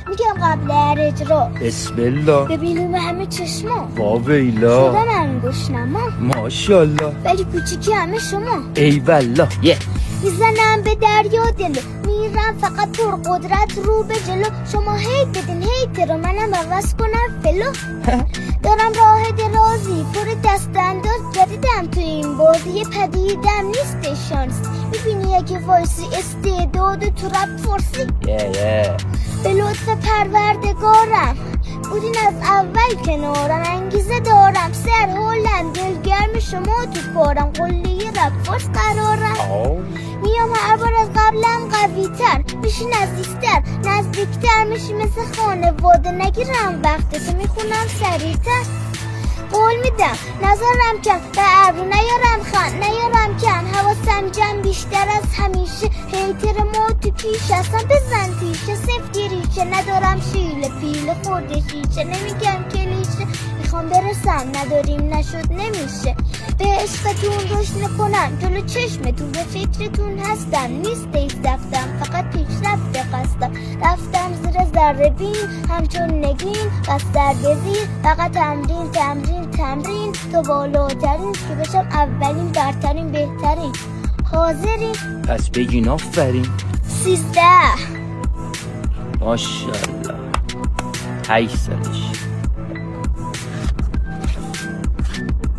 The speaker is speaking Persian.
میگم قبل اجرا بسم الله ببینیم همه چشما واویلا شدم همین گشنما ماشالله ولی کوچیکی همه شما ای والله میزنم به دریا دلو میرم فقط پر قدرت رو به جلو شما هیت بدین هیت رو منم عوض کنم فلو دارم راه درازی پر دست انداز جدیدم تو این بازی یه پدیدم نیست شانس میبینی اگه وایسی استعداد تو رپ فارسی به لطف پروردگارم بودین از اول کنارم انگیزه دارم سر حالم دلگرم شما تو کارم قلی رپ فارس قرارم میام هر بار از قبلم قوی تر میشی نزدیکتر میشی مثل خانواده نگیرم وقتتو میخونم سریعتر قول میدم نظرم کم به ابرو نیارم نیارم کم حواسم جمع بیشتر از همیشه هیتر ما تو پیش هستم بزن تیشه سفتی ریشه ندارم شیل پیل خورده شیشه نمیگم کلیشه میخوام برسم نداریم نشد نمیشه به عشقتون روشن کنم جلو چشمتون به فکرتون هستم نیست ایستفتم فقط پیشرفت قصدم رفتم زیر ذره بین همچون نگین قصد بزیر فقط تمرین تو بالاترین که بشم اولین برترین بهترین حاضرین پس بگین آفرین 13 ماشالله 8 سالش